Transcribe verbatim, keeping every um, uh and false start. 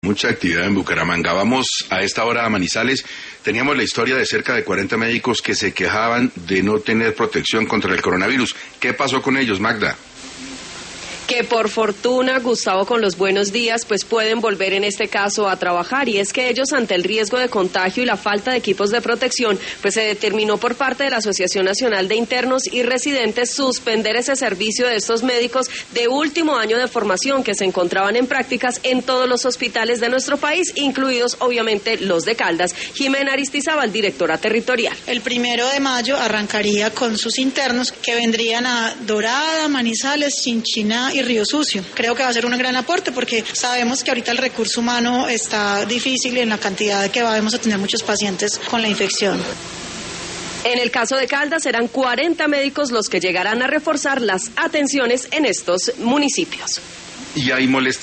Mucha actividad en Bucaramanga. Vamos a esta hora a Manizales. Teníamos la historia de cerca de cuarenta médicos que se quejaban de no tener protección contra el coronavirus. ¿Qué pasó con ellos, Magda? Que por fortuna, Gustavo, con los buenos días, pues pueden volver en este caso a trabajar, y es que ellos, ante el riesgo de contagio y la falta de equipos de protección, pues se determinó por parte de la Asociación Nacional de Internos y Residentes suspender ese servicio de estos médicos de último año de formación que se encontraban en prácticas en todos los hospitales de nuestro país, incluidos obviamente los de Caldas. Jimena Aristizábal, directora territorial. El primero de mayo arrancaría con sus internos que vendrían a Dorada, Manizales, Chinchiná y Río Sucio. Creo que va a ser un gran aporte porque sabemos que ahorita el recurso humano está difícil en la cantidad de que vamos a tener muchos pacientes con la infección. En el caso de Caldas serán cuarenta médicos los que llegarán a reforzar las atenciones en estos municipios. Y hay molestias